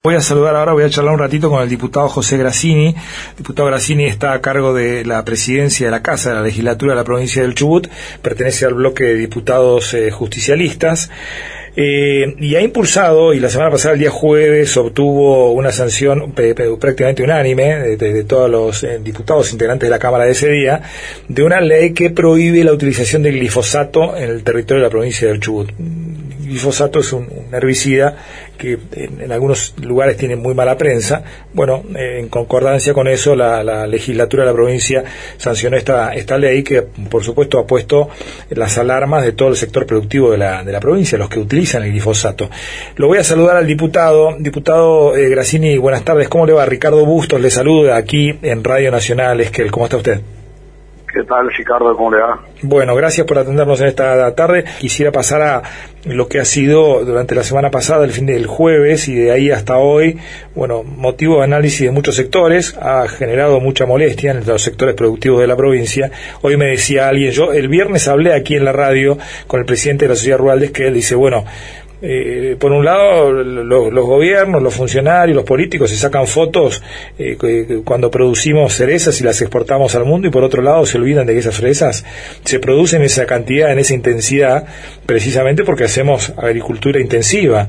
Voy a saludar ahora, voy a charlar un ratito con el diputado José Grassini. El diputado Grassini está a cargo de la presidencia de la Casa de la Legislatura de la provincia del Chubut, pertenece al bloque de diputados justicialistas. Y ha impulsado, y la semana pasada, el día jueves, obtuvo una sanción prácticamente unánime de todos los diputados integrantes de la Cámara de ese día, de una ley que prohíbe la utilización del glifosato en el territorio de la provincia del Chubut. El glifosato es un herbicida que en algunos lugares tiene muy mala prensa. Bueno, en concordancia con eso, la legislatura de la provincia sancionó esta ley que, por supuesto, ha puesto las alarmas de todo el sector productivo de la provincia, los que utilizan el glifosato. Lo voy a saludar al diputado. Diputado Grassini, buenas tardes. ¿Cómo le va? Ricardo Bustos le saluda aquí en Radio Nacional Esquel. ¿Cómo está usted? ¿Qué tal, Ricardo? ¿Cómo le va? Bueno, gracias por atendernos en esta tarde. Quisiera pasar a lo que ha sido durante la semana pasada, el fin del jueves, y de ahí hasta hoy, bueno, motivo de análisis de muchos sectores, ha generado mucha molestia en los sectores productivos de la provincia. Hoy me decía alguien, yo el viernes hablé aquí en la radio con el presidente de la Sociedad Rural de Esquel, dice, bueno, por un lado los gobiernos, los funcionarios, los políticos se sacan fotos cuando producimos cerezas y las exportamos al mundo, y por otro lado se olvidan de que esas fresas se producen en esa cantidad, en esa intensidad, precisamente porque hacemos agricultura intensiva.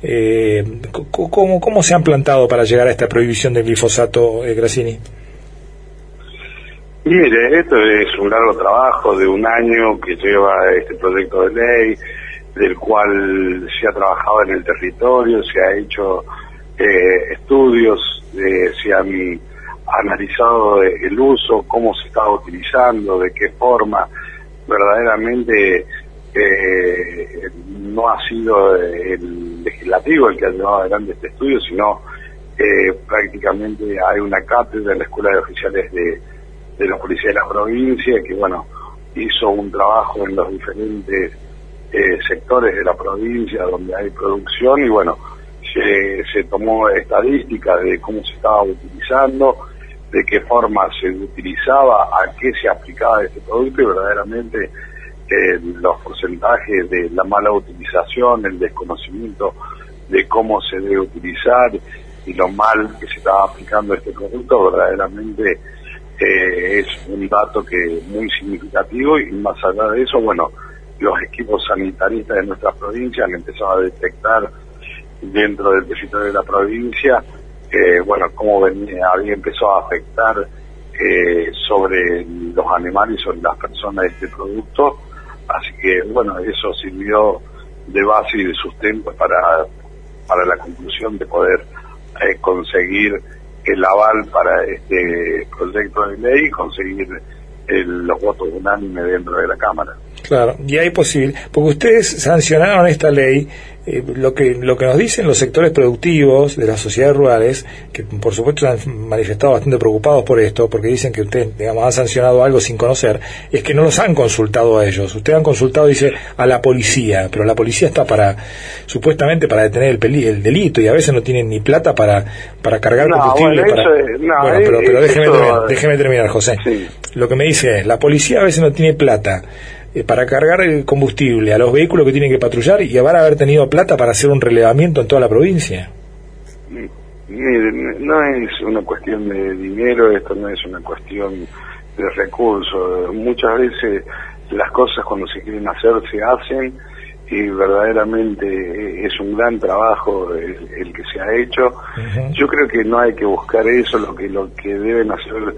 ¿Cómo se han plantado para llegar a esta prohibición del glifosato, Grassini? Mire, esto es un largo trabajo de un año que lleva este proyecto de ley, del cual se ha trabajado en el territorio, se ha hecho estudios, se han analizado el uso, cómo se estaba utilizando, de qué forma. Verdaderamente no ha sido el legislativo el que ha llevado adelante este estudio, sino prácticamente hay una cátedra en la Escuela de Oficiales de la Policía de la Provincia que, bueno, hizo un trabajo en los diferentes sectores de la provincia donde hay producción, y bueno, se tomó estadísticas de cómo se estaba utilizando, de qué forma se utilizaba, a qué se aplicaba este producto, y verdaderamente los porcentajes de la mala utilización, el desconocimiento de cómo se debe utilizar y lo mal que se estaba aplicando este producto, verdaderamente es un dato que muy significativo. Y más allá de eso, bueno, los equipos sanitaristas de nuestra provincia han empezado a detectar dentro del territorio de la provincia, bueno, cómo había empezado a afectar sobre los animales y sobre las personas este producto. Así que, bueno, eso sirvió de base y de sustento para la conclusión de poder conseguir el aval para este proyecto de ley y conseguir los votos unánimes dentro de la Cámara. Claro, y hay posibilidad, porque ustedes sancionaron esta ley, lo que nos dicen los sectores productivos de las sociedades rurales, que por supuesto han manifestado bastante preocupados por esto, porque dicen que ustedes, digamos, han sancionado algo sin conocer, es que no los han consultado a ellos. Ustedes han consultado, dice, a la policía, pero la policía está supuestamente para detener el delito, y a veces no tienen ni plata para cargar combustible. Bueno, pero déjeme terminar, José. Sí. Lo que me dice es, la policía a veces no tiene plata para cargar el combustible a los vehículos que tienen que patrullar, y van a haber tenido plata para hacer un relevamiento en toda la provincia. Miren, no es una cuestión de dinero, esto no es una cuestión de recursos. Muchas veces las cosas cuando se quieren hacer se hacen, y verdaderamente es un gran trabajo el que se ha hecho. Uh-huh. Yo creo que no hay que buscar eso, lo que deben hacer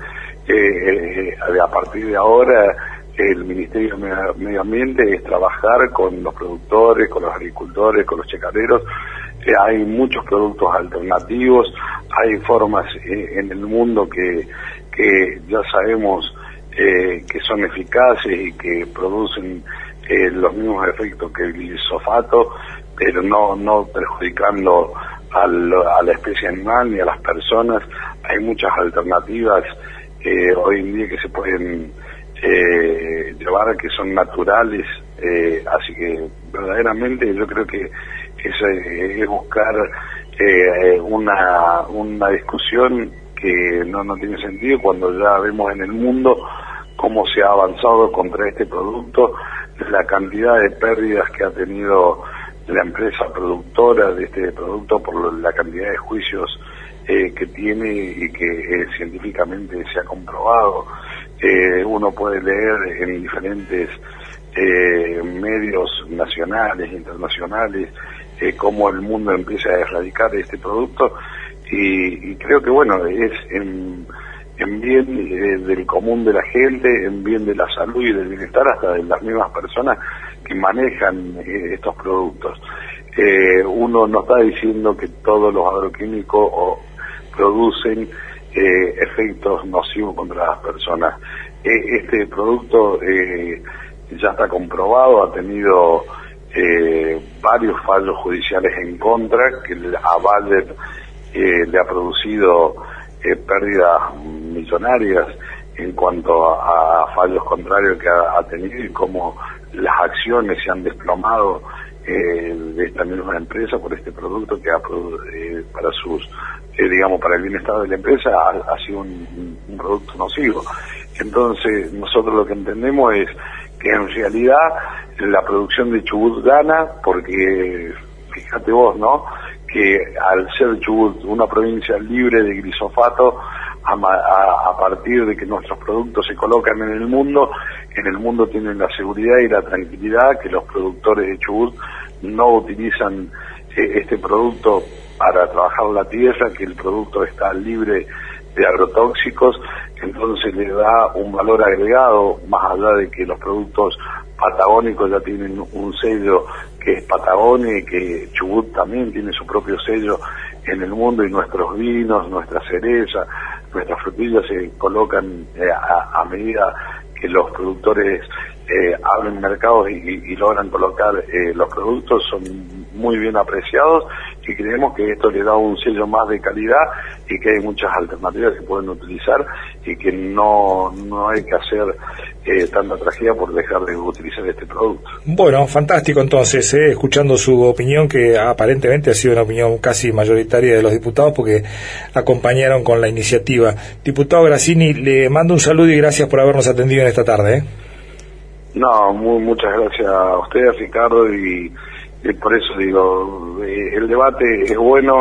a partir de ahora el Ministerio de Medio Ambiente es trabajar con los productores, con los agricultores, con los chacareros. Hay muchos productos alternativos, hay formas en el mundo que ya sabemos que son eficaces y que producen los mismos efectos que el glifosato, pero no perjudicando a la especie animal ni a las personas. Hay muchas alternativas hoy en día que se pueden llevar, que son naturales, así que verdaderamente yo creo que es buscar una discusión que no tiene sentido cuando ya vemos en el mundo cómo se ha avanzado contra este producto, la cantidad de pérdidas que ha tenido la empresa productora de este producto por la cantidad de juicios que tiene y que científicamente se ha comprobado. Uno puede leer en diferentes medios nacionales, internacionales, cómo el mundo empieza a erradicar este producto, y creo que bueno, es en bien del común de la gente, en bien de la salud y del bienestar hasta de las mismas personas que manejan estos productos. Uno no está diciendo que todos los agroquímicos producen efectos nocivos contra las personas. Este producto ya está comprobado, ha tenido varios fallos judiciales en contra, que a Bayer le ha producido pérdidas millonarias en cuanto a fallos contrarios que ha tenido, y cómo las acciones se han desplomado de esta misma empresa por este producto que para sus digamos, para el bienestar de la empresa ha sido un producto nocivo. Entonces nosotros lo que entendemos es que en realidad la producción de Chubut gana, porque fíjate vos, ¿no?, que al ser Chubut una provincia libre de glifosato, a partir de que nuestros productos se colocan en el mundo tienen la seguridad y la tranquilidad que los productores de Chubut no utilizan este producto para trabajar la tierra, que el producto está libre de agrotóxicos, entonces le da un valor agregado, más allá de que los productos patagónicos ya tienen un sello que es Patagonia, y que Chubut también tiene su propio sello en el mundo, y nuestros vinos, nuestra cereza, nuestras frutillas se colocan a medida que los productores abren mercados y logran colocar los productos, son muy bien apreciados, y creemos que esto le da un sello más de calidad, y que hay muchas alternativas que pueden utilizar, y que no hay que hacer tanta tragedia por dejar de utilizar este producto. Bueno, fantástico entonces, escuchando su opinión, que aparentemente ha sido una opinión casi mayoritaria de los diputados, porque acompañaron con la iniciativa. Diputado Grassini, le mando un saludo y gracias por habernos atendido en esta tarde. No, muchas gracias a usted, Ricardo, y por eso digo, el debate es bueno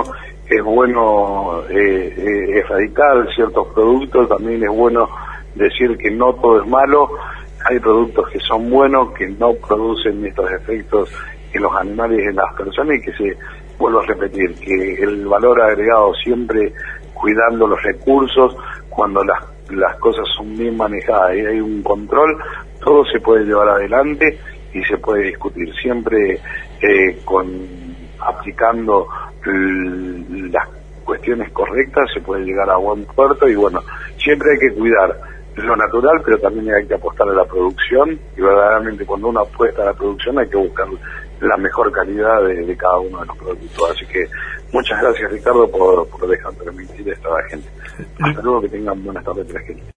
erradicar ciertos productos, también es bueno decir que no todo es malo, hay productos que son buenos, que no producen estos efectos en los animales y en las personas, y que vuelvo a repetir, que el valor agregado siempre cuidando los recursos, cuando las cosas son bien manejadas y hay un control, todo se puede llevar adelante y se puede discutir, siempre aplicando las cuestiones correctas se puede llegar a buen puerto. Y bueno, siempre hay que cuidar lo natural, pero también hay que apostar a la producción, y verdaderamente cuando uno apuesta a la producción hay que buscar la mejor calidad de cada uno de los productos. Así que muchas gracias, Ricardo, por dejar permitir esto a la gente. Hasta luego, que tengan buenas tardes, la gente.